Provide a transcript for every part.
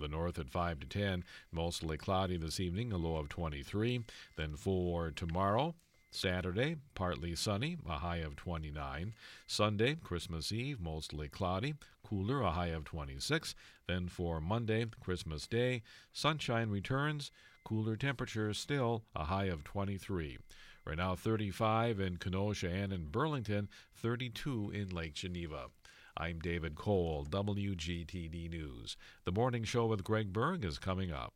the north at 5 to 10. Mostly cloudy this evening, a low of 23. Then for tomorrow, Saturday, partly sunny, a high of 29. Sunday, Christmas Eve, mostly cloudy, cooler, a high of 26. Then for Monday, Christmas Day, sunshine returns, cooler temperatures still, a high of 23. Right now, 35 in Kenosha and in Burlington, 32 in Lake Geneva. I'm David Cole, WGTD News. The Morning Show with Greg Berg is coming up.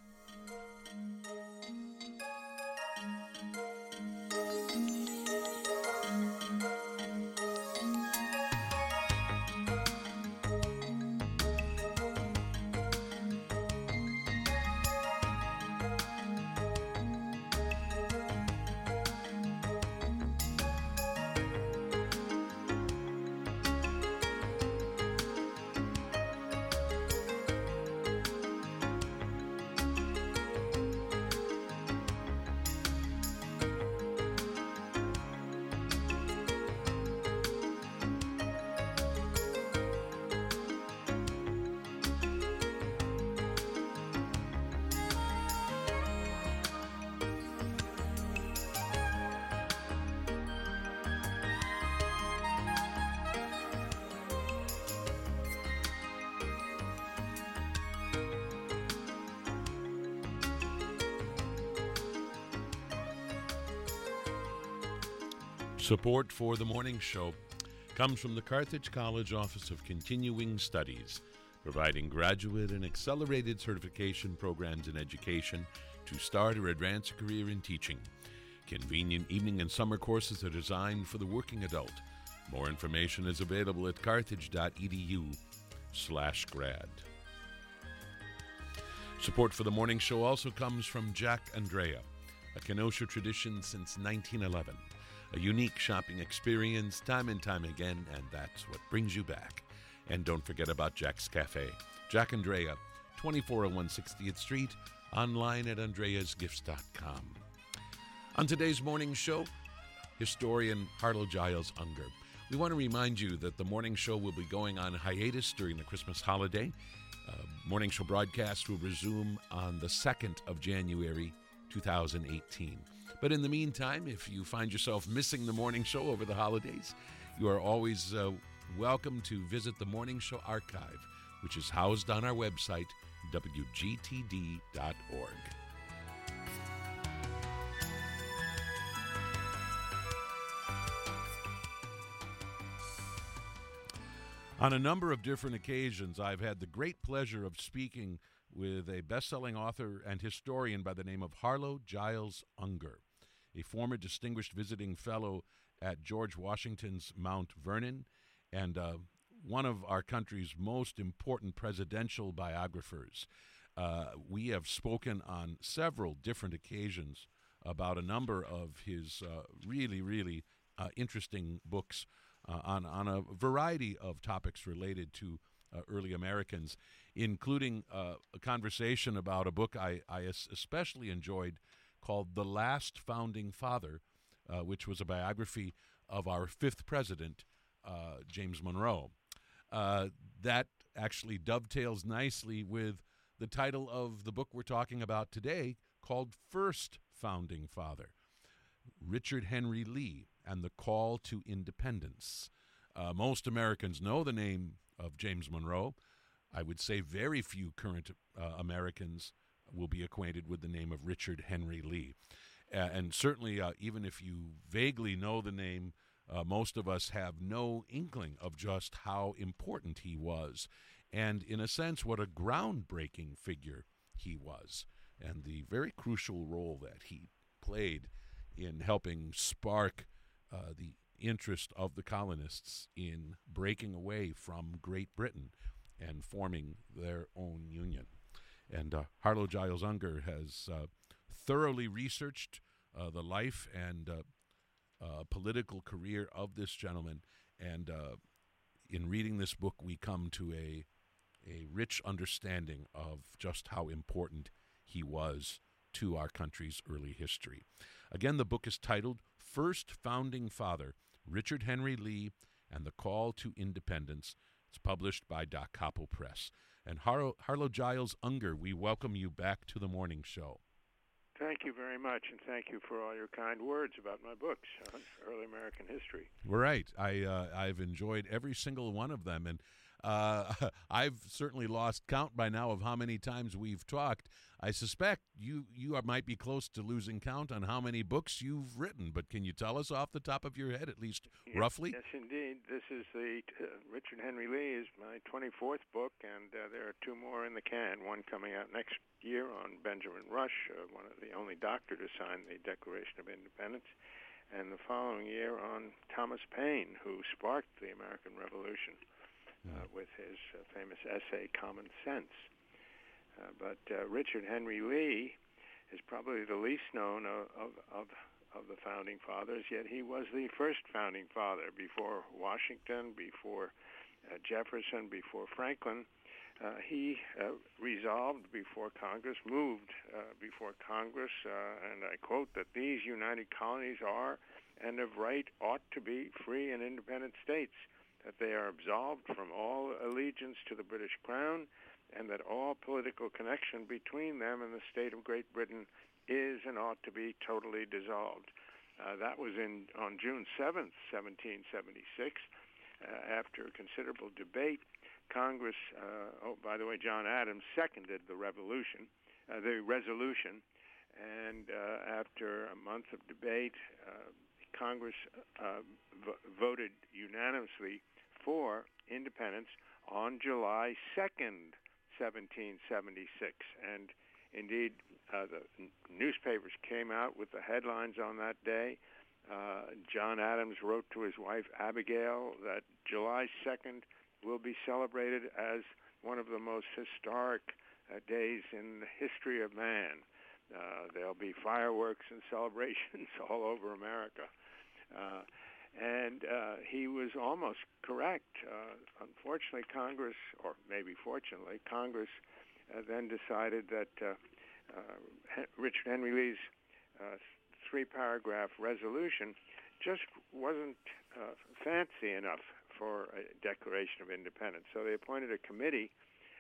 Support for the morning show comes from the Carthage College Office of Continuing Studies, providing graduate and accelerated certification programs in education to start or advance a career in teaching. Convenient evening and summer courses are designed for the working adult. More information is available at carthage.edu/grad. Support for the morning show also comes from Jack Andrea, a Kenosha tradition since 1911. A unique shopping experience time and time again, and that's what brings you back. And don't forget about Jack's Cafe. Jack Andrea, 2401 60th Street, online at andreasgifts.com. On today's morning show, historian Harlow Giles Unger. We want to remind you that the morning show will be going on hiatus during the Christmas holiday. Morning show broadcast will resume on the 2nd of January, 2018. But in the meantime, if you find yourself missing the morning show over the holidays, you are always welcome to visit the Morning Show archive, which is housed on our website, wgtd.org. On a number of different occasions, I've had the great pleasure of speaking with a best-selling author and historian by the name of Harlow Giles Unger, a former distinguished visiting fellow at George Washington's Mount Vernon and one of our country's most important presidential biographers. We have spoken on several different occasions about a number of his really interesting books on a variety of topics related to early Americans, including a conversation about a book I especially enjoyed called The Last Founding Father, which was a biography of our fifth president, James Monroe. That actually dovetails nicely with the title of the book we're talking about today, called First Founding Father, Richard Henry Lee and the Call to Independence. Most Americans know the name of James Monroe. I would say very few current Americans will be acquainted with the name of Richard Henry Lee. And certainly, even if you vaguely know the name, most of us have no inkling of just how important he was, and in a sense, what a groundbreaking figure he was, and the very crucial role that he played in helping spark the interest of the colonists in breaking away from Great Britain and forming their own union. And Harlow Giles Unger has thoroughly researched the life and political career of this gentleman, and in reading this book, we come to a rich understanding of just how important he was to our country's early history. Again, the book is titled First Founding Father, Richard Henry Lee and the Call to Independence. It's published by Da Capo Press. And Harlow Giles Unger, we welcome you back to the morning show. Thank you very much, and thank you for all your kind words about my books on early American history. Right. I've enjoyed every single one of them, and I've certainly lost count by now of how many times we've talked. I suspect you might be close to losing count on how many books you've written, but can you tell us off the top of your head, at least roughly? Yes, indeed. This is the Richard Henry Lee is my 24th book, and there are two more in the can, one coming out next year on Benjamin Rush, one of the only doctor to sign the Declaration of Independence, and the following year on Thomas Paine, who sparked the American Revolution with his famous essay, Common Sense. But Richard Henry Lee is probably the least known of the founding fathers, yet he was the first founding father before Washington, before Jefferson, before Franklin. He resolved before Congress, moved before Congress, and I quote, that these united colonies are and of right ought to be free and independent states, that they are absolved from all allegiance to the British Crown, and that all political connection between them and the state of Great Britain is and ought to be totally dissolved. That was on June 7th, 1776. After considerable debate, Congress, by the way, John Adams seconded the resolution, and after a month of debate, Congress voted unanimously for independence on July 2nd, 1776. And indeed, the newspapers came out with the headlines on that day. John Adams wrote to his wife Abigail that July 2nd will be celebrated as one of the most historic days in the history of man. There'll be fireworks and celebrations all over America. And he was almost correct. Unfortunately, Congress, or maybe fortunately, Congress then decided that Richard Henry Lee's three-paragraph resolution just wasn't fancy enough for a Declaration of Independence. So they appointed a committee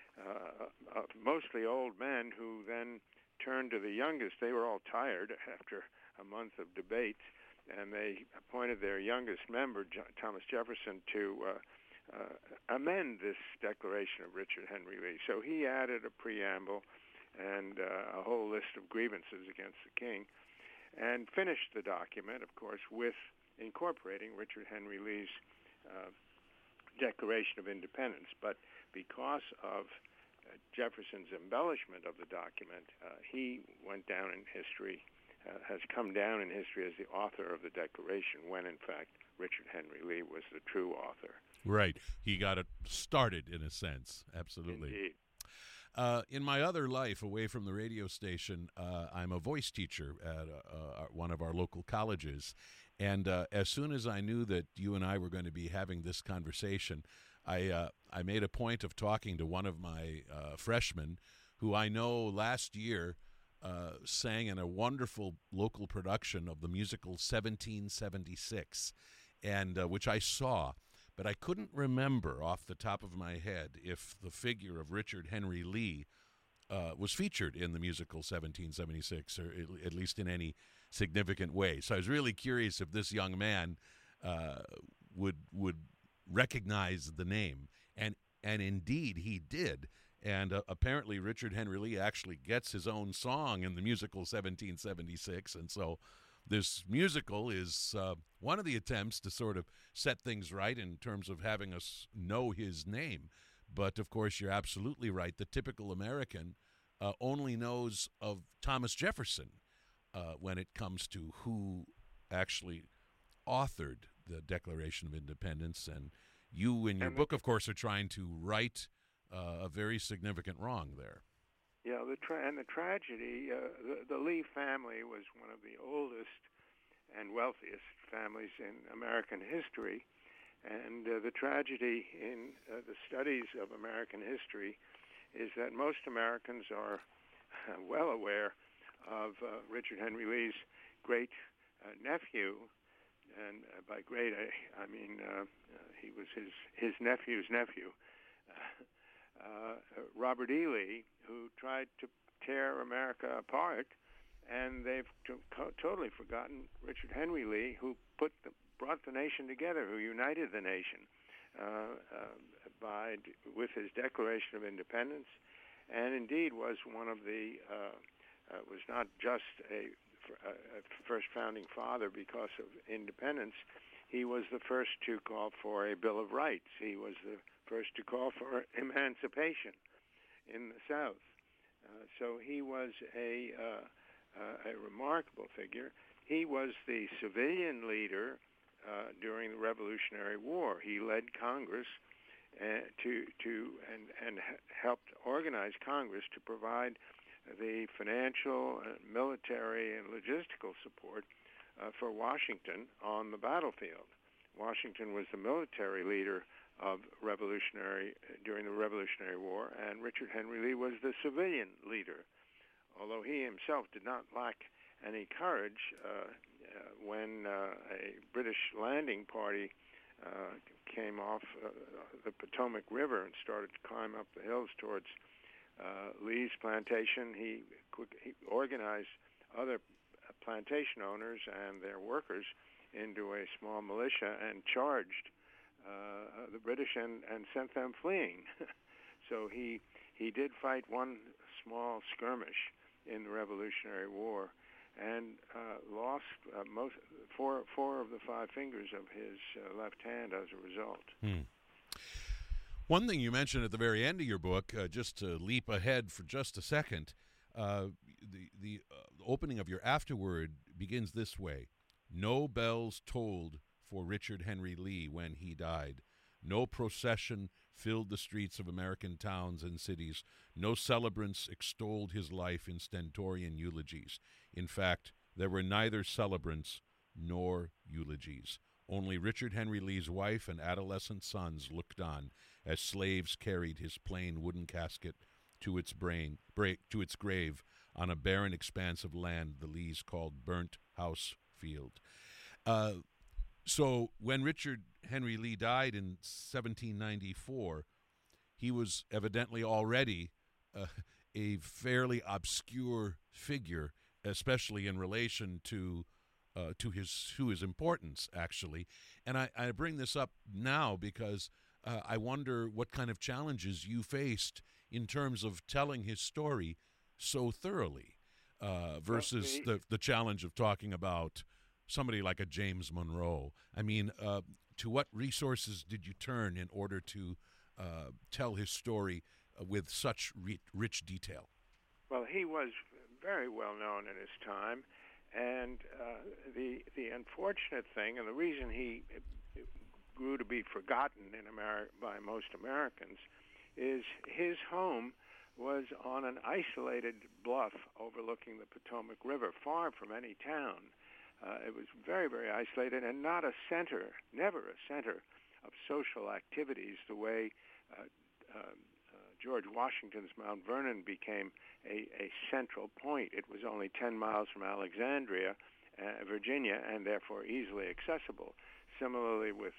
of mostly old men who then turned to the youngest. They were all tired after a month of debates, and they appointed their youngest member, Thomas Jefferson, to amend this Declaration of Richard Henry Lee. So he added a preamble and a whole list of grievances against the king, and finished the document, of course, with incorporating Richard Henry Lee's Declaration of Independence. But because of Jefferson's embellishment of the document, he went down in history, has come down in history as the author of the Declaration, when in fact Richard Henry Lee was the true author. Right. He got it started, in a sense. Absolutely. Indeed. In my other life, away from the radio station, I'm a voice teacher at one of our local colleges. And as soon as I knew that you and I were going to be having this conversation, I made a point of talking to one of my freshmen who I know last year sang in a wonderful local production of the musical 1776, and which I saw. But I couldn't remember off the top of my head if the figure of Richard Henry Lee was featured in the musical 1776, or at least in any significant way. So I was really curious if this young man would recognize the name, and indeed he did. And apparently Richard Henry Lee actually gets his own song in the musical 1776, and so this musical is one of the attempts to sort of set things right in terms of having us know his name. But, of course, you're absolutely right. The typical American only knows of Thomas Jefferson when it comes to who actually authored the Declaration of Independence. And you, in your book, of course, are trying to right a very significant wrong there. Yeah, the tragedy, the Lee family was one of the oldest and wealthiest families in American history. And the tragedy in the studies of American history is that most Americans are well aware of Richard Henry Lee's great nephew. And by great, I mean he was his nephew's nephew. Robert E. Lee, who tried to tear America apart, and they've totally forgotten Richard Henry Lee, who brought the nation together, who united the nation with his Declaration of Independence, and indeed was one of the was not just a first founding father because of independence. He was the first to call for a Bill of Rights. He was the first to call for emancipation in the South. So he was a remarkable figure. He was the civilian leader during the Revolutionary War. He led Congress and helped organize Congress to provide the financial, military, and logistical support for Washington on the battlefield. Washington was the military leader of during the Revolutionary War, and Richard Henry Lee was the civilian leader. Although he himself did not lack any courage, when a British landing party came off the Potomac River and started to climb up the hills towards Lee's plantation, he organized other plantation owners and their workers into a small militia and charged the British and sent them fleeing. So he did fight one small skirmish in the Revolutionary War and lost four of the five fingers of his left hand as a result. One thing you mentioned at the very end of your book, just to leap ahead for just a second, the opening of your afterword begins this way: "No bells tolled for Richard Henry Lee when he died. No procession filled the streets of American towns and cities. No celebrants extolled his life in stentorian eulogies. In fact, there were neither celebrants nor eulogies. Only Richard Henry Lee's wife and adolescent sons looked on as slaves carried his plain wooden casket to its grave on a barren expanse of land the Lees called Burnt House Field." So when Richard Henry Lee died in 1794, he was evidently already a fairly obscure figure, especially in relation to his importance, actually. And I bring this up now because I wonder what kind of challenges you faced in terms of telling his story so thoroughly versus the challenge of talking about somebody like a James Monroe. I mean, to what resources did you turn in order to tell his story with such rich detail? Well, he was very well known in his time, and the unfortunate thing, and the reason he grew to be forgotten by most Americans, is his home was on an isolated bluff overlooking the Potomac River, far from any town. It was very, very isolated and not a center, never a center of social activities the way George Washington's Mount Vernon became a central point. It was only 10 miles from Alexandria, Virginia, and therefore easily accessible. Similarly with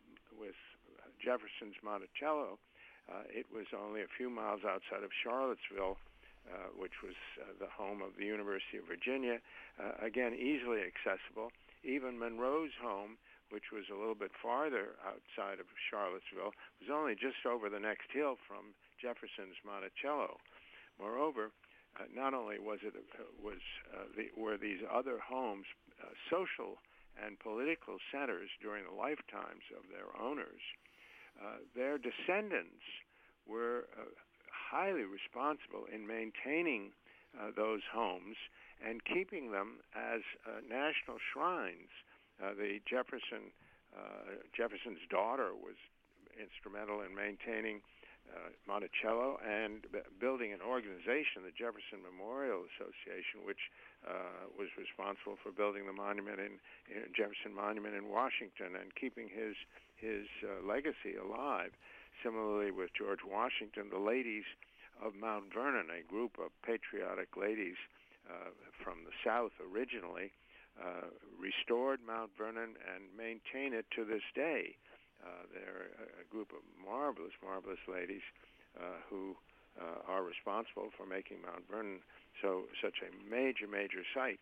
Jefferson's Monticello, it was only a few miles outside of Charlottesville, which was the home of the University of Virginia, again, easily accessible. Even Monroe's home, which was a little bit farther outside of Charlottesville, was only just over the next hill from Jefferson's Monticello. Moreover, not only were these other homes social and political centers during the lifetimes of their owners, their descendants were highly responsible in maintaining those homes and keeping them as national shrines. The Jefferson's daughter was instrumental in maintaining Monticello and building an organization, the Jefferson Memorial Association, which was responsible for building the monument Jefferson Monument in Washington and keeping his legacy alive. Similarly, with George Washington, the ladies of Mount Vernon, a group of patriotic ladies from the South originally, restored Mount Vernon and maintain it to this day. They're a group of marvelous, marvelous ladies who are responsible for making Mount Vernon such a major site.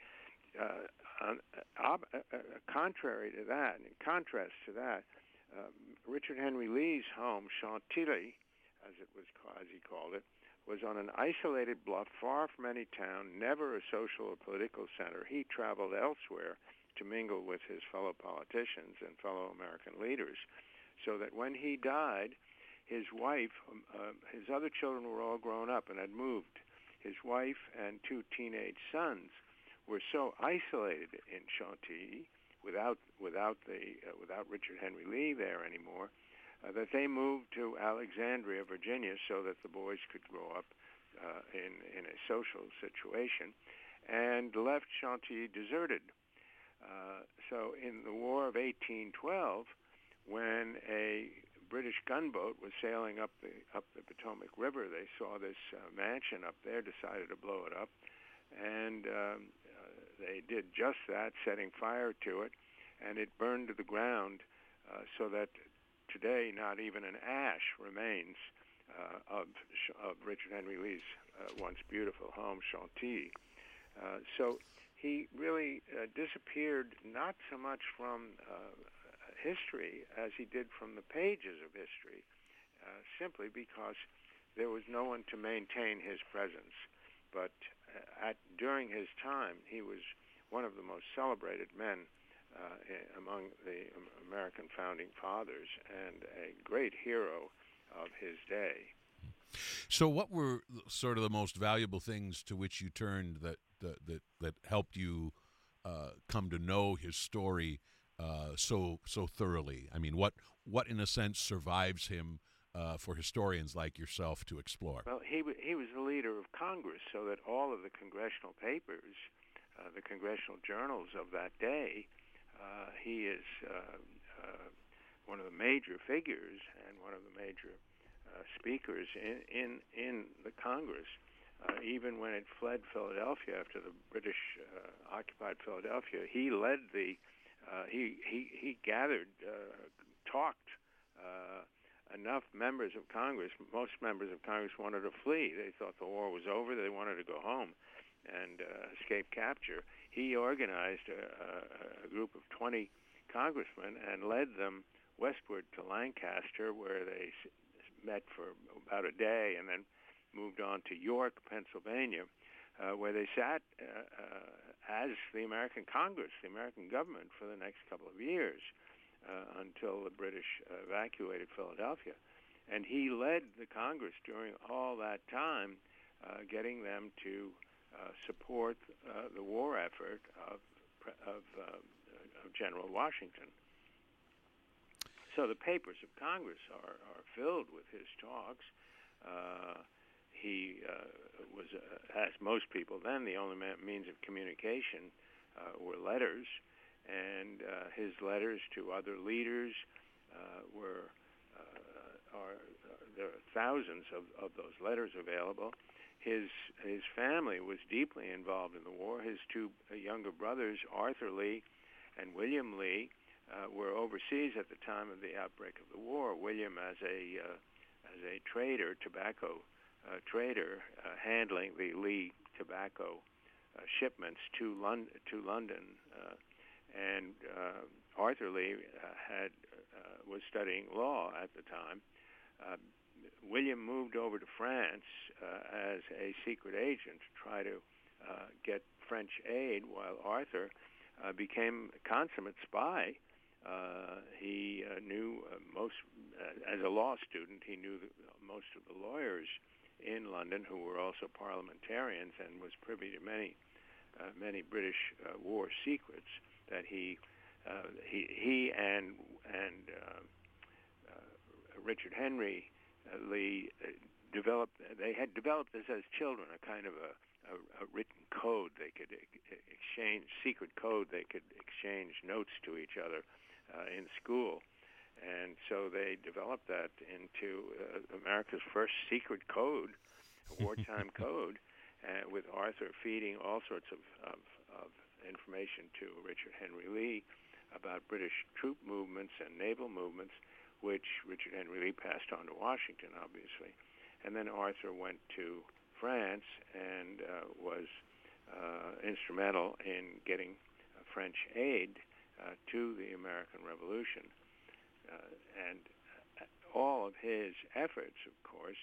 Contrary to that, in contrast to that, Richard Henry Lee's home, Chantilly, as he called it, was on an isolated bluff far from any town, never a social or political center. He traveled elsewhere to mingle with his fellow politicians and fellow American leaders, so that when he died, his wife, his other children were all grown up and had moved. His wife and two teenage sons were so isolated in Chantilly, without Richard Henry Lee there anymore, that they moved to Alexandria, Virginia, so that the boys could grow up in a social situation, and left Chantilly deserted. So in the War of 1812, when a British gunboat was sailing up the Potomac River, they saw this mansion up there, decided to blow it up, and they did just that, setting fire to it, and it burned to the ground, so that today not even an ash remains of Richard Henry Lee's once beautiful home, Chantilly. So he really disappeared not so much from history as he did from the pages of history, simply because there was no one to maintain his presence. But during his time, he was one of the most celebrated men among the American founding fathers and a great hero of his day. So what were sort of the most valuable things to which you turned that helped you come to know his story so thoroughly? I mean, what in a sense survives him for historians like yourself to explore? Well, he was the leader of Congress, so that all of the congressional papers, the congressional journals of that day, he is one of the major figures and one of the major speakers in the Congress. Even when it fled Philadelphia after the British occupied Philadelphia, he led he gathered, talked enough members of Congress. Most members of Congress wanted to flee. They thought the war was over. They wanted to go home and escape capture. He organized a group of 20 congressmen and led them westward to Lancaster, where they met for about a day and then moved on to York, Pennsylvania, where they sat as the American Congress, the American government, for the next couple of years until the British evacuated Philadelphia. And he led the Congress during all that time, getting them to support the war effort of General Washington. So the papers of Congress are filled with his talks. He was, as most people then, the only means of communication were letters, and his letters to other leaders there are thousands of those letters available. His family was deeply involved in the war. His two younger brothers, Arthur Lee and William Lee, were overseas at the time of the outbreak of the war. William as a trader, tobacco trader, handling the Lee tobacco shipments to London, and Arthur Lee was studying law at the time. William moved over to France as a secret agent to try to get French aid, while Arthur became a consummate spy. He knew as a law student, he knew most of the lawyers in London who were also parliamentarians, and was privy to many British war secrets that he and Richard Henry Lee developed. They had developed this as children, a kind of a written code they could exchange, secret code they could exchange notes to each other in school. And so they developed that into America's first secret code, a wartime code, with Arthur feeding all sorts of information to Richard Henry Lee about British troop movements and naval movements, which Richard Henry Lee passed on to Washington, obviously. And then Arthur went to France and was instrumental in getting French aid to the American Revolution. And all of his efforts, of course,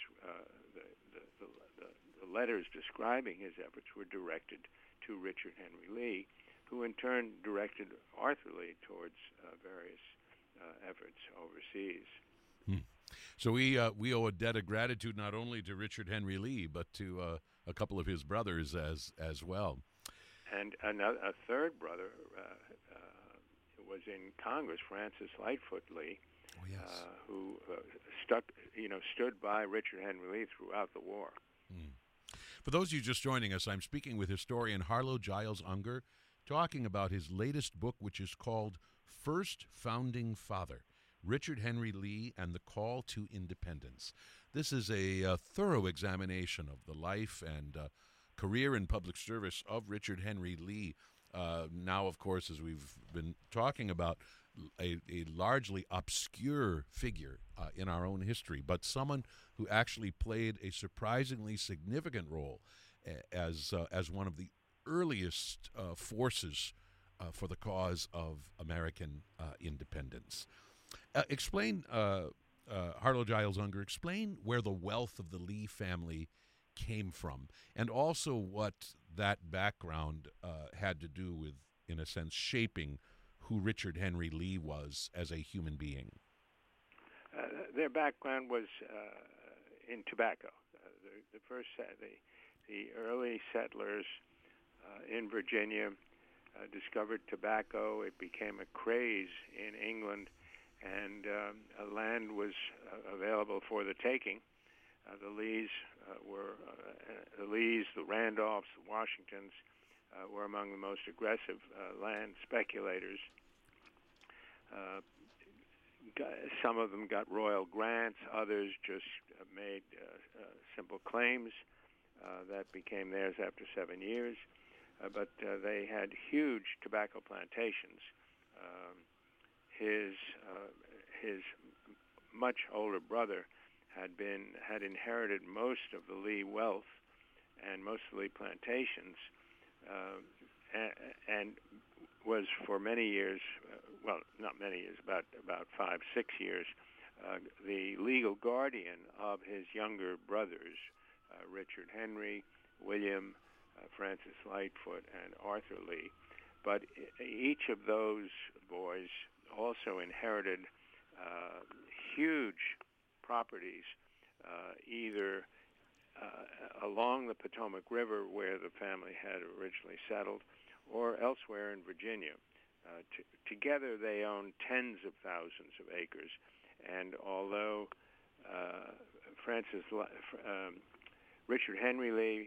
the letters describing his efforts were directed to Richard Henry Lee, who in turn directed Arthur Lee towards various efforts overseas. So we owe a debt of gratitude not only to Richard Henry Lee, but to a couple of his brothers as well. And a third brother was in Congress, Francis Lightfoot Lee, who stood by Richard Henry Lee throughout the war. For those of you just joining us, I'm speaking with historian Harlow Giles Unger, talking about his latest book, which is called First Founding Father, Richard Henry Lee and the Call to Independence. This is a thorough examination of the life and career in public service of Richard Henry Lee. Now, of course, as we've been talking about, a largely obscure figure in our own history, but someone who actually played a surprisingly significant role as one of the earliest forces for the cause of American independence. Explain, Harlow Giles Unger, explain where the wealth of the Lee family came from, and also what that background had to do with, in a sense, shaping who Richard Henry Lee was as a human being. Their background was in tobacco. The early settlers in Virginia discovered tobacco. It became a craze in England, and land was available for the taking. The Lees the Randolphs, the Washingtons were among the most aggressive land speculators. Some of them got royal grants. Others just made simple claims that became theirs after 7 years. But they had huge tobacco plantations. His much older brother had inherited most of the Lee wealth and most of the Lee plantations, and was for many years, well, not many years, about 5-6 years, the legal guardian of his younger brothers, Richard Henry, William, Francis Lightfoot, and Arthur Lee. But each of those boys also inherited huge properties, either along the Potomac River, where the family had originally settled, or elsewhere in Virginia. Together, they owned tens of thousands of acres. And although Richard Henry Lee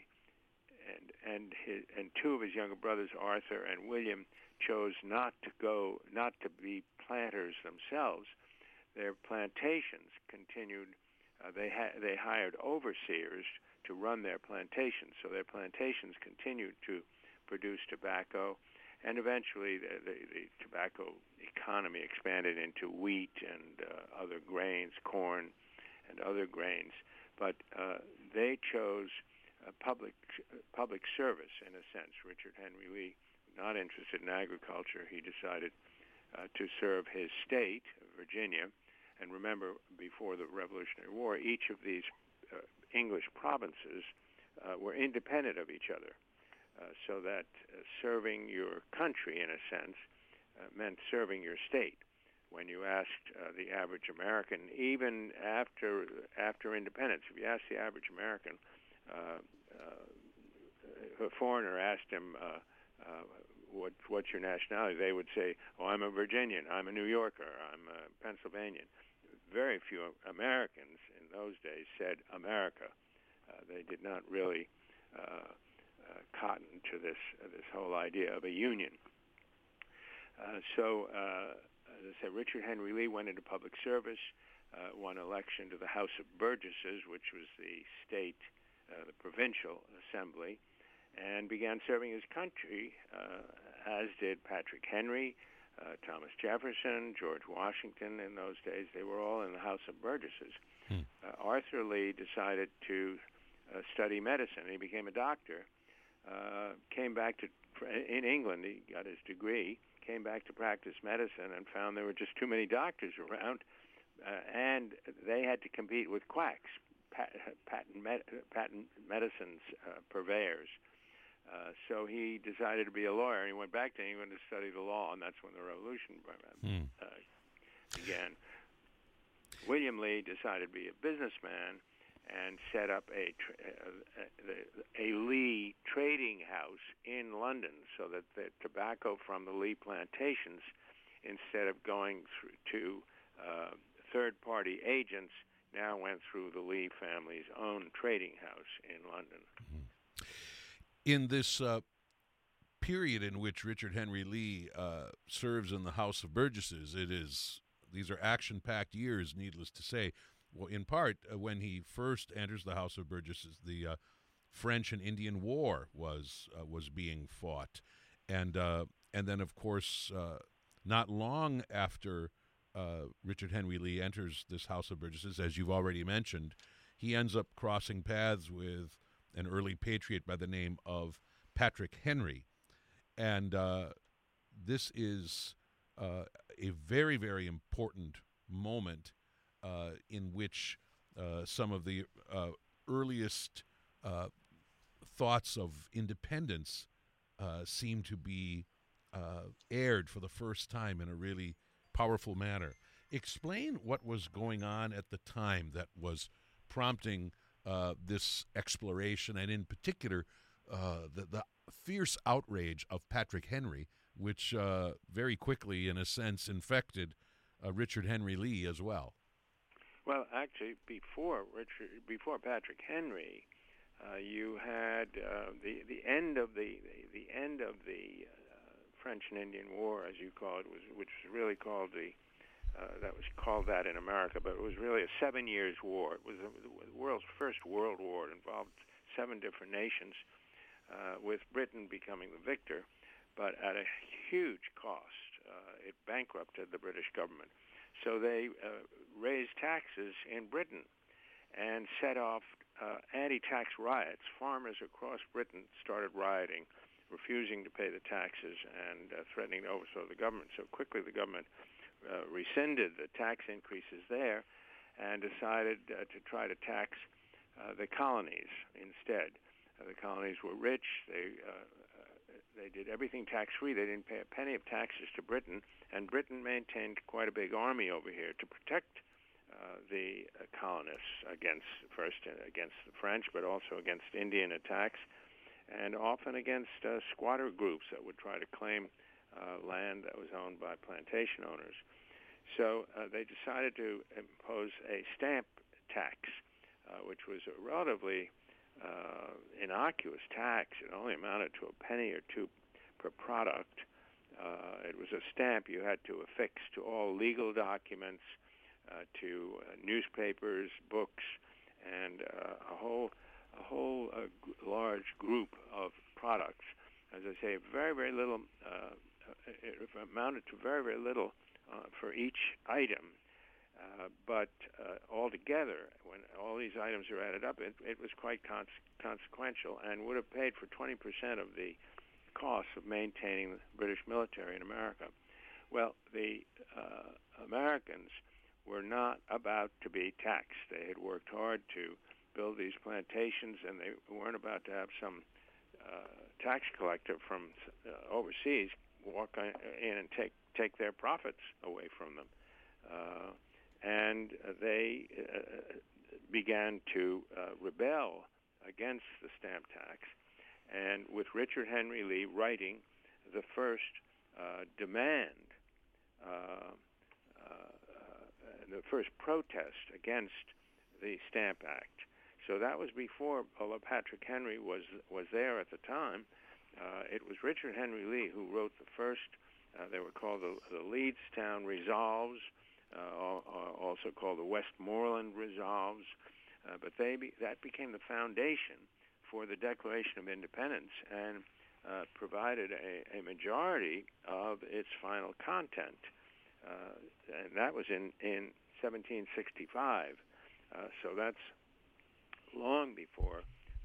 and two of his younger brothers, Arthur and William, chose not to be planters themselves, their plantations continued. They hired overseers to run their plantations, so their plantations continued to produce tobacco, and eventually the tobacco economy expanded into wheat and other grains, corn and other grains. But they chose public service, in a sense. Richard Henry Lee, not interested in agriculture, he decided to serve his state, Virginia. And remember, before the Revolutionary War, each of these English provinces were independent of each other, so that serving your country, in a sense, meant serving your state. When you asked the average American, even after independence, if you asked the average American, a foreigner asked him, what's your nationality? They would say, oh, I'm a Virginian, I'm a New Yorker, I'm a Pennsylvanian. Very few Americans in those days said America. They did not really cotton to this whole idea of a union. So, as I said, Richard Henry Lee went into public service, won election to the House of Burgesses, which was the state, the provincial assembly, and began serving his country, as did Patrick Henry, Thomas Jefferson, George Washington. In those days, they were all in the House of Burgesses. Arthur Lee decided to study medicine. He became a doctor. Came back in England. He got his degree. Came back to practice medicine and found there were just too many doctors around, and they had to compete with quacks, patent medicines purveyors. So he decided to be a lawyer, and he went back to England to study the law, and that's when the revolution began. William Lee decided to be a businessman and set up a Lee trading house in London, so that the tobacco from the Lee plantations, instead of going to third-party agents, now went through the Lee family's own trading house in London. In this period in which Richard Henry Lee serves in the House of Burgesses, these are action-packed years, needless to say. Well, in part, when he first enters the House of Burgesses, the French and Indian War was being fought, and then, of course, not long after Richard Henry Lee enters this House of Burgesses, as you've already mentioned, he ends up crossing paths with an early patriot by the name of Patrick Henry, and this is a very, very important moment in which some of the earliest thoughts of independence seem to be aired for the first time in a really powerful manner. Explain what was going on at the time that was prompting this exploration, and in particular the fierce outrage of Patrick Henry, which very quickly, in a sense, infected Richard Henry Lee as well. Well, actually, before Patrick Henry, you had the end of the French and Indian War, as you call it, which was really called that was called that in America, but it was really a 7 years war. It was the world's first world war. It involved 7 different nations, with Britain becoming the victor, but at a huge cost. It bankrupted the British government. So they raised taxes in Britain and set off anti-tax riots. Farmers across Britain started rioting, refusing to pay the taxes and threatening to overthrow the government. So quickly the government rescinded the tax increases there and decided to try to tax the colonies instead. The colonies were rich. They did everything tax-free. They didn't pay a penny of taxes to Britain, and Britain maintained quite a big army over here to protect the colonists against the French, but also against Indian attacks, and often against squatter groups that would try to claim land that was owned by plantation owners. So they decided to impose a stamp tax, which was a relatively innocuous tax. It only amounted to a penny or two per product. It was a stamp you had to affix to all legal documents, to newspapers, books, and a whole large group of products. As I say, very, very little. It amounted to very, very little for each item. But altogether, when all these items are added up, it was quite consequential and would have paid for 20% of the costs of maintaining the British military in America. Well, the Americans were not about to be taxed. They had worked hard to build these plantations, and they weren't about to have some tax collector from overseas walk in and take their profits away from them. And they began to rebel against the stamp tax, and with Richard Henry Lee writing the first demand, the first protest against the Stamp Act. So that was before, although Patrick Henry was there at the time. It was Richard Henry Lee who wrote the first. They were called the Leedstown Resolves, also called the Westmoreland Resolves, but that became the foundation for the Declaration of Independence and provided a majority of its final content. And that was in 1765. So that's long before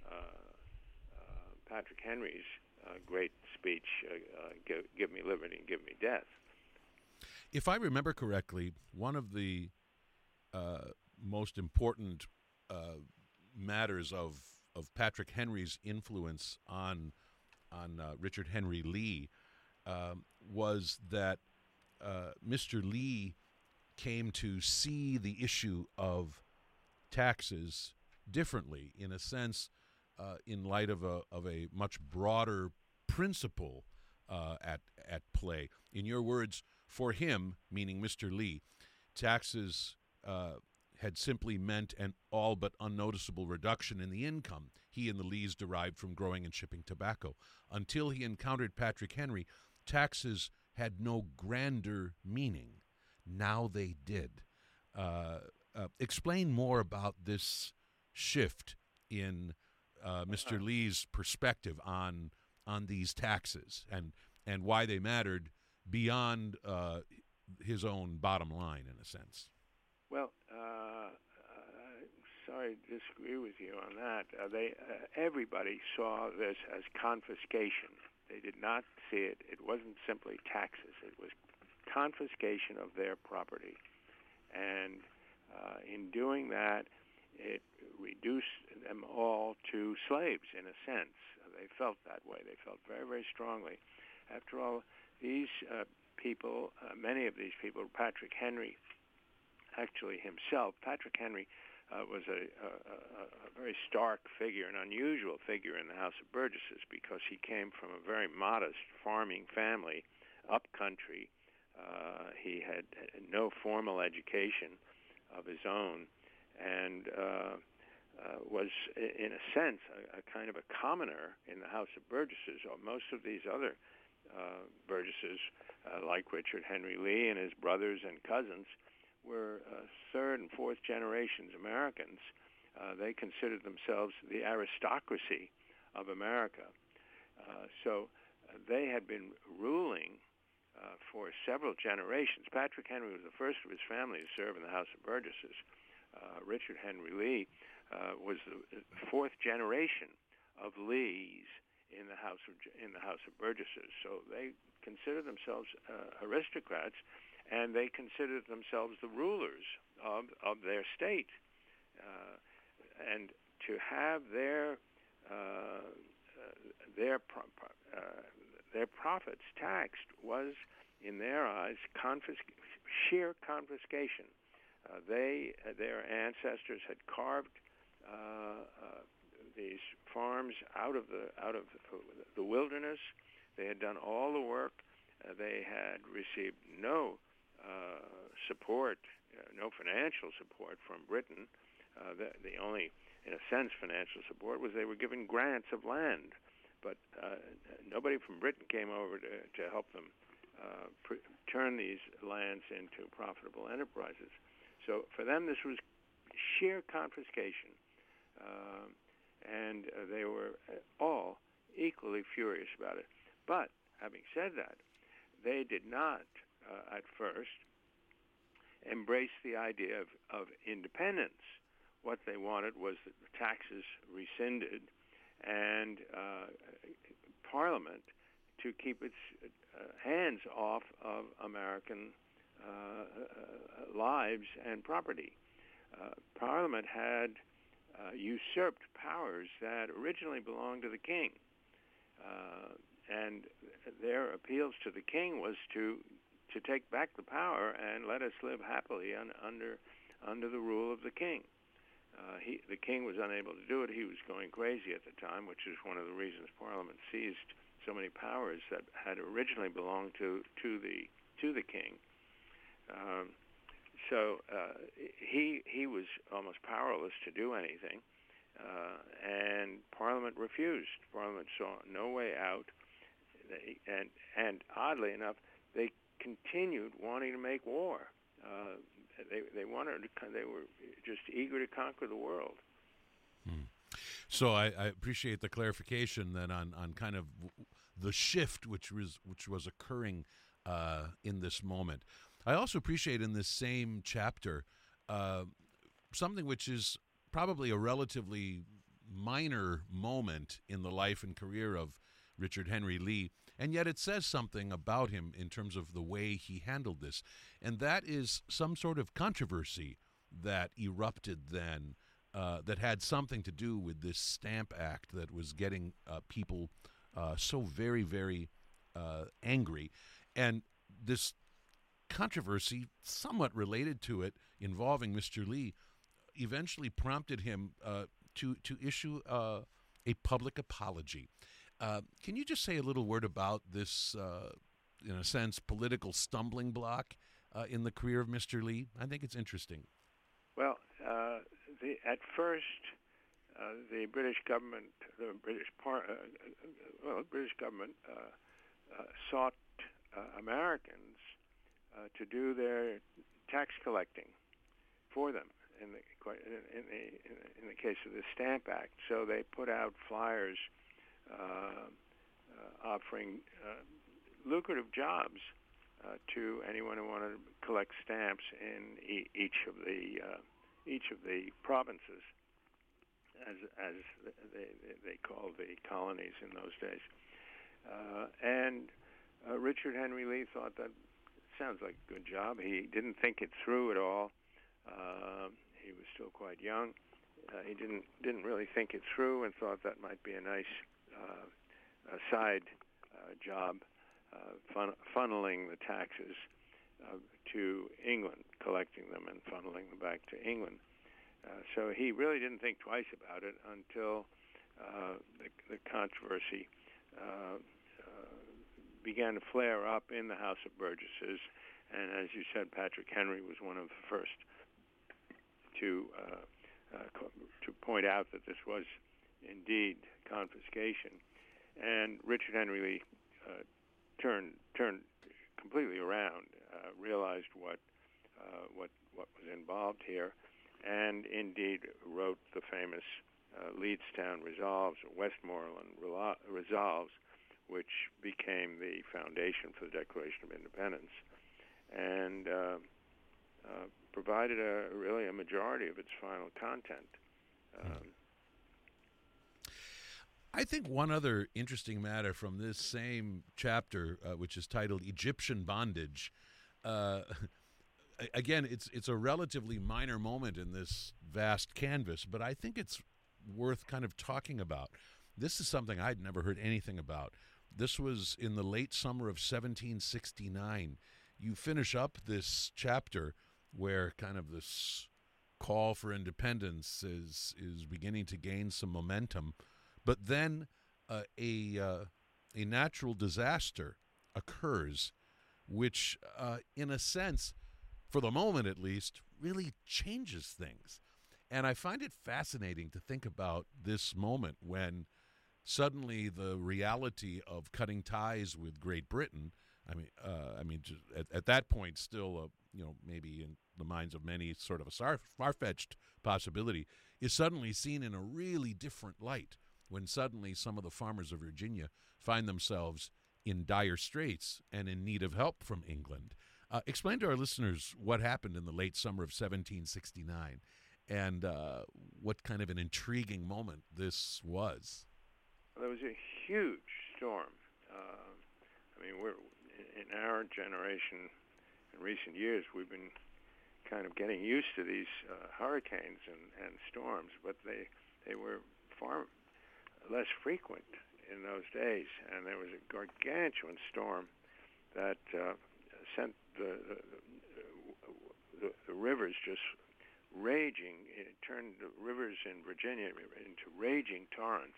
Patrick Henry's great speech, give me liberty and give me death. If I remember correctly, one of the most important matters of Patrick Henry's influence on Richard Henry Lee was that Mr. Lee came to see the issue of taxes differently, in a sense, in light of a much broader principle at play. In your words, for him, meaning Mr. Lee, taxes had simply meant an all but unnoticeable reduction in the income he and the Lees derived from growing and shipping tobacco. Until he encountered Patrick Henry, taxes had no grander meaning. Now they did. Explain more about this shift in Mr. Lee's perspective on these taxes and why they mattered beyond his own bottom line, in a sense. Well, sorry to disagree with you on that. Everybody saw this as confiscation. They did not see it. It wasn't simply taxes. It was confiscation of their property. And in doing that, it reduced them all to slaves, in a sense. They felt that way. They felt very, very strongly. After all, these people, many of these people, Patrick Henry, actually himself, Patrick Henry was a very stark figure, an unusual figure in the House of Burgesses, because he came from a very modest farming family, up country. He had no formal education of his own, and was, in a sense, a kind of a commoner in the House of Burgesses. Most of these other Burgesses, like Richard Henry Lee and his brothers and cousins, were third and fourth generations Americans. They considered themselves the aristocracy of America. So they had been ruling for several generations. Patrick Henry was the first of his family to serve in the House of Burgesses. Richard Henry Lee was the fourth generation of Lees in the House of Burgesses. So they considered themselves aristocrats, and they considered themselves the rulers of their state. And to have their profits taxed was, in their eyes, sheer confiscation. Their ancestors had carved these farms out of the wilderness. They had done all the work. They had received no support, no financial support from Britain. The only, in a sense, financial support was they were given grants of land, but nobody from Britain came over to help them turn these lands into profitable enterprises. So for them, this was sheer confiscation, and they were all equally furious about it. But having said that, they did not, at first, embrace the idea of independence. What they wanted was the taxes rescinded and Parliament to keep its hands off of American lives and property. Parliament had usurped powers that originally belonged to the king. And their appeals to the king was to take back the power and let us live happily under the rule of the king. The king was unable to do it. He was going crazy at the time, which is one of the reasons Parliament seized so many powers that had originally belonged to the king. So he was almost powerless to do anything, and Parliament refused. Parliament saw no way out, and oddly enough, they continued wanting to make war. They were just eager to conquer the world. So I appreciate the clarification then on kind of the shift which was occurring in this moment. I also appreciate in this same chapter something which is probably a relatively minor moment in the life and career of Richard Henry Lee, and yet it says something about him in terms of the way he handled this. And that is some sort of controversy that erupted then that had something to do with this Stamp Act that was getting people so very, very angry. And this controversy, somewhat related to it, involving Mr. Lee, eventually prompted him to issue a public apology. Can you just say a little word about this, in a sense, political stumbling block in the career of Mr. Lee? I think it's interesting. Well, at first, the British government, British government sought Americans to do their tax collecting for them in the case of the Stamp Act. So they put out flyers offering lucrative jobs to anyone who wanted to collect stamps in each of the provinces, as they called the colonies in those days. And Richard Henry Lee thought that sounds like a good job. He didn't think it through at all. He was still quite young. He didn't really think it through and thought that might be a nice side job, funneling the taxes to England, collecting them and funneling them back to England. So he really didn't think twice about it until the controversy began to flare up in the House of Burgesses. And as you said, Patrick Henry was one of the first to point out that this was indeed confiscation. And Richard Henry Lee turned completely around, realized what was involved here, and indeed wrote the famous Leedstown Resolves, or Westmoreland Resolves, which became the foundation for the Declaration of Independence, and provided really a majority of its final content. I think one other interesting matter from this same chapter, which is titled Egyptian Bondage, again, it's a relatively minor moment in this vast canvas, but I think it's worth kind of talking about. This is something I'd never heard anything about. This was in the late summer of 1769. You finish up this chapter where kind of this call for independence is beginning to gain some momentum, but then a natural disaster occurs, which, in a sense, for the moment at least, really changes things. And I find it fascinating to think about this moment when suddenly the reality of cutting ties with Great Britain, just at that point still, maybe in the minds of many sort of a far-fetched possibility, is suddenly seen in a really different light when suddenly some of the farmers of Virginia find themselves in dire straits and in need of help from England. Explain to our listeners what happened in the late summer of 1769 and what kind of an intriguing moment this was. There was a huge storm. We're in our generation, in recent years, we've been kind of getting used to these hurricanes and storms, but they were far less frequent in those days. And there was a gargantuan storm that sent the rivers just raging. It turned the rivers in Virginia into raging torrents,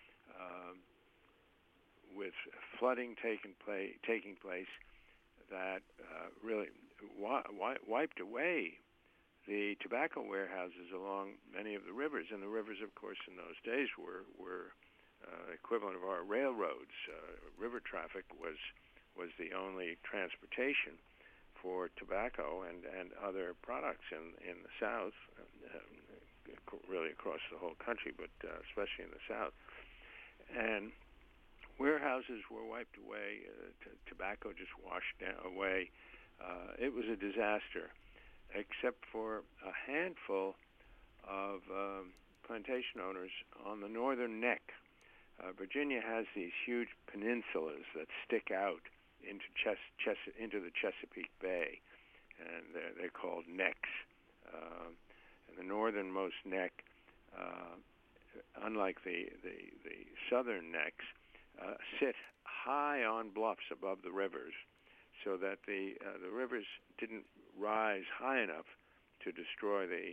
with flooding taking place that really wiped away the tobacco warehouses along many of the rivers. And the rivers, of course, in those days were equivalent of our railroads. River traffic was the only transportation for tobacco and other products in the South, really across the whole country, but especially in the South. And warehouses were wiped away. Tobacco just washed away. It was a disaster, except for a handful of plantation owners on the northern neck. Virginia has these huge peninsulas that stick out into the Chesapeake Bay, and they're called necks. And the northernmost neck, unlike the southern necks, sit high on bluffs above the rivers, so that the rivers didn't rise high enough to destroy the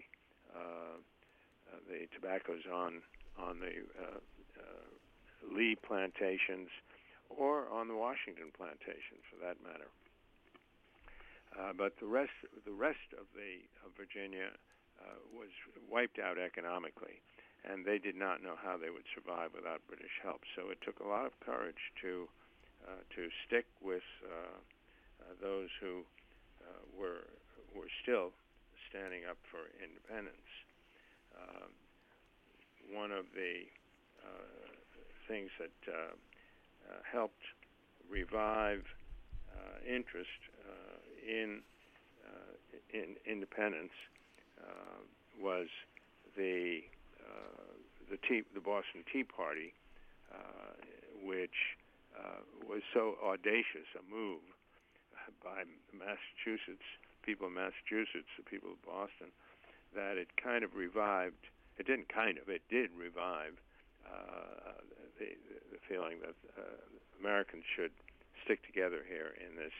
tobaccos on the Lee plantations or on the Washington plantations, for that matter. But the rest of Virginia was wiped out economically, and they did not know how they would survive without British help. So it took a lot of courage to stick with those who were still standing up for independence. One of the things that helped revive interest in independence was the Boston Tea Party, which was so audacious a move by Massachusetts, people of Massachusetts, the people of Boston, that it kind of revived. It didn't kind of. It did revive the feeling that Americans should stick together here in this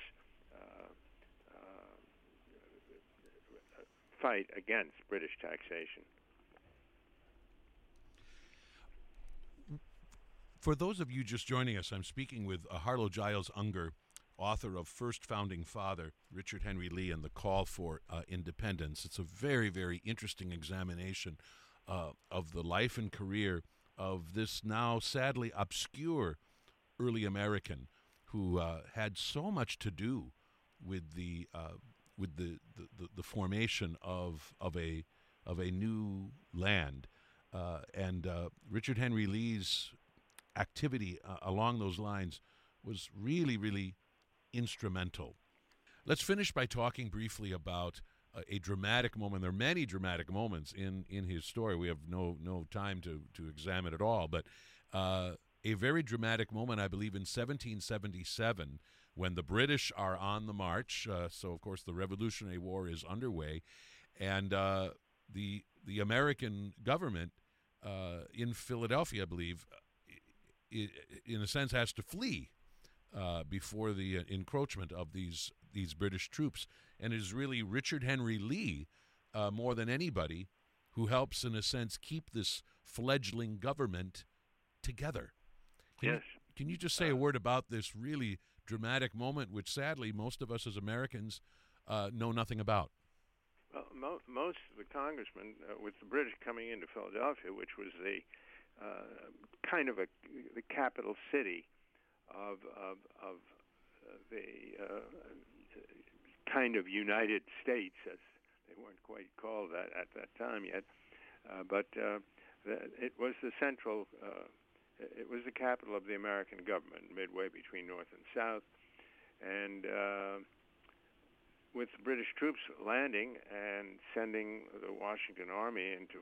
fight against British taxation. For those of you just joining us, I'm speaking with Harlow Giles Unger, author of First Founding Father, Richard Henry Lee, and the Call for Independence. It's a very, very interesting examination of the life and career of this now sadly obscure early American who had so much to do with the formation of a new land, and Richard Henry Lee's activity along those lines was really, really instrumental. Let's finish by talking briefly about a dramatic moment. There are many dramatic moments in his story. We have no time to examine it all, but a very dramatic moment, I believe, in 1777, when the British are on the march. So, of course, the Revolutionary War is underway, and the American government in Philadelphia, I believe, in a sense, has to flee before the encroachment of these British troops. And it is really Richard Henry Lee, more than anybody, who helps, in a sense, keep this fledgling government together. Can you just say a word about this really dramatic moment, which sadly most of us as Americans know nothing about? Well, most of the congressmen, with the British coming into Philadelphia, which was the kind of the capital city of the kind of United States, as they weren't quite called that at that time yet, but it was the central. It was the capital of the American government, midway between North and South, and with the British troops landing and sending the Washington Army into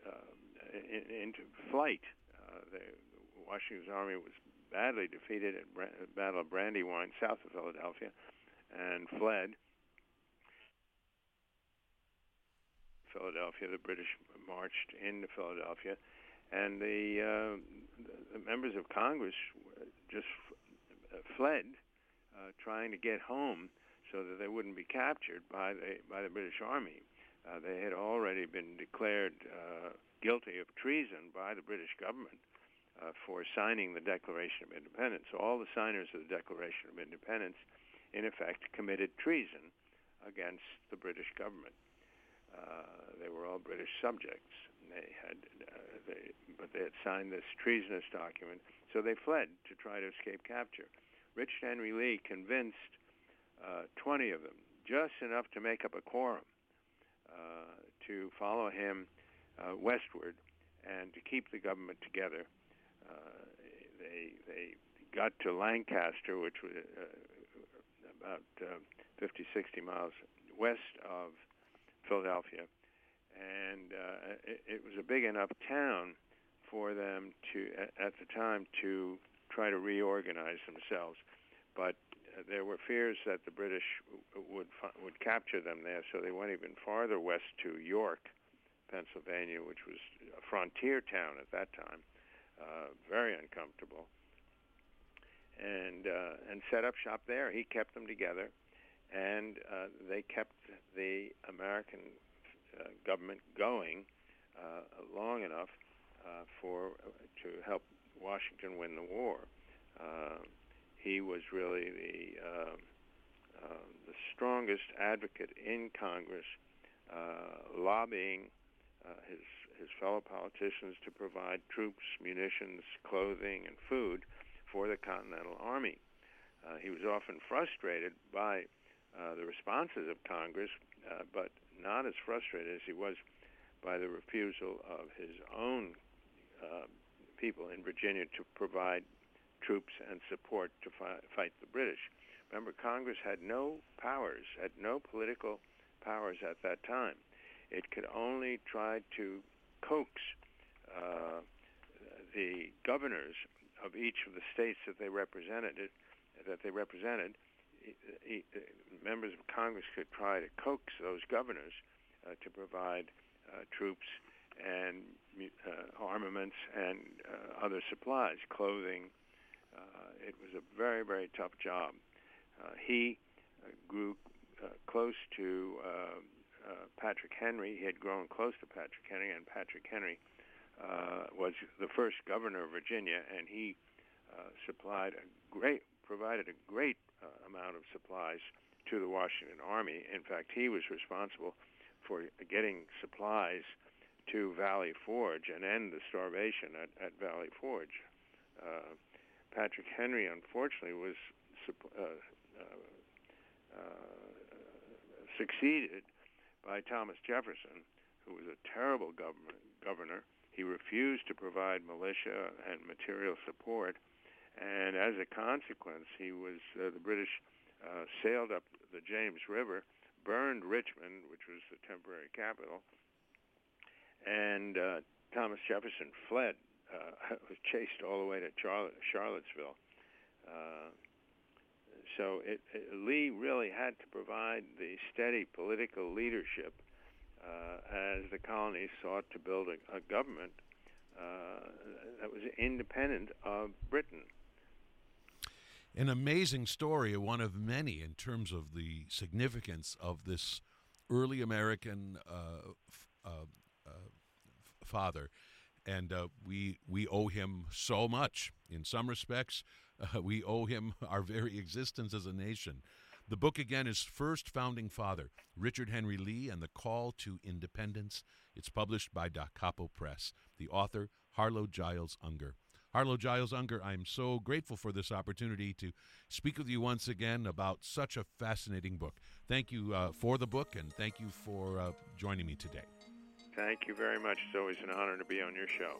flight. The Washington's army was badly defeated at the Battle of Brandywine, south of Philadelphia, and fled. Philadelphia, the British marched into Philadelphia, and the members of Congress just fled, trying to get home so that they wouldn't be captured by the British Army. They had already been declared guilty of treason by the British government for signing the Declaration of Independence. So all the signers of the Declaration of Independence, in effect, committed treason against the British government. They were all British subjects. But they had signed this treasonous document, so they fled to try to escape capture. Richard Henry Lee convinced 20 of them, just enough to make up a quorum, to follow him westward and to keep the government together. They got to Lancaster, which was about 50, 60 miles west of Philadelphia, and it was a big enough town for them to, at the time, to try to reorganize themselves. But there were fears that the British would capture them there, so they went even farther west to York, Pennsylvania, which was a frontier town at that time, very uncomfortable, and set up shop there. He kept them together, and they kept the American government going long enough to help Washington win the war. He was really the strongest advocate in Congress, lobbying his fellow politicians to provide troops, munitions, clothing, and food for the Continental Army. He was often frustrated by the responses of Congress, but not as frustrated as he was by the refusal of his own people in Virginia to provide troops and support to fight the British. Remember, Congress had no powers, had no political powers at that time. It could only try to coax the governors of each of the states that they represented. Members of Congress could try to coax those governors to provide troops and armaments and other supplies, clothing. It was a very, very tough job. He grew close to Patrick Henry. He had grown close to Patrick Henry, and Patrick Henry was the first governor of Virginia, and he provided a great amount of supplies to the Washington Army. In fact, he was responsible for getting supplies to Valley Forge and end the starvation at Valley Forge. Patrick Henry, unfortunately, was succeeded by Thomas Jefferson, who was a terrible governor. He refused to provide militia and material support, and as a consequence, the British sailed up the James River, burned Richmond, which was the temporary capital, and Thomas Jefferson fled, was chased all the way to Charlottesville. So Lee really had to provide the steady political leadership as the colonies sought to build a government that was independent of Britain. An amazing story, one of many in terms of the significance of this early American father. And we owe him so much. In some respects, we owe him our very existence as a nation. The book, again, is First Founding Father, Richard Henry Lee and the Call to Independence. It's published by Da Capo Press. The author, Harlow Giles Unger. Harlow Giles Unger, I'm so grateful for this opportunity to speak with you once again about such a fascinating book. Thank you for the book, and thank you for joining me today. Thank you very much. It's always an honor to be on your show.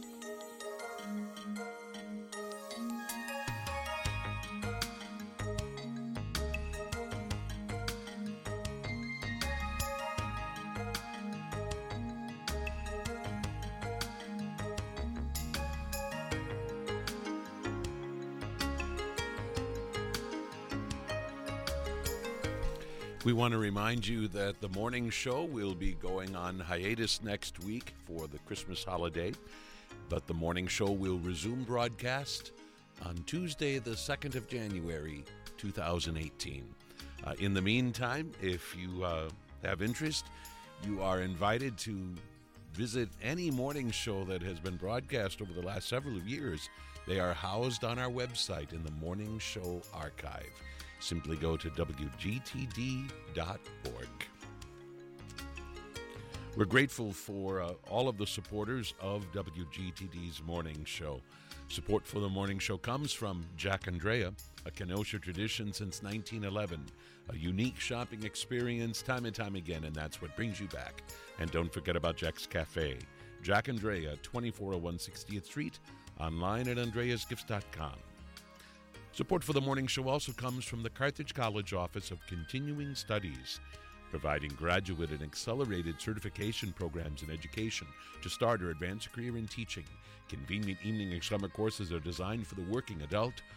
We want to remind you that the morning show will be going on hiatus next week for the Christmas holiday, but the morning show will resume broadcast on Tuesday, the 2nd of January, 2018. In the meantime, if you have interest, you are invited to visit any morning show that has been broadcast over the last several years. They are housed on our website in the Morning Show Archive. Simply go to wgtd.org. We're grateful for all of the supporters of WGTD's morning show. Support for the morning show comes from Jack Andrea, a Kenosha tradition since 1911. A unique shopping experience time and time again, and that's what brings you back. And don't forget about Jack's Cafe. Jack Andrea, 2401 60th Street, online at andreasgifts.com. Support for the morning show also comes from the Carthage College Office of Continuing Studies. providing graduate and accelerated certification programs in education to start or advance a career in teaching. Convenient evening and summer courses are designed for the working adult.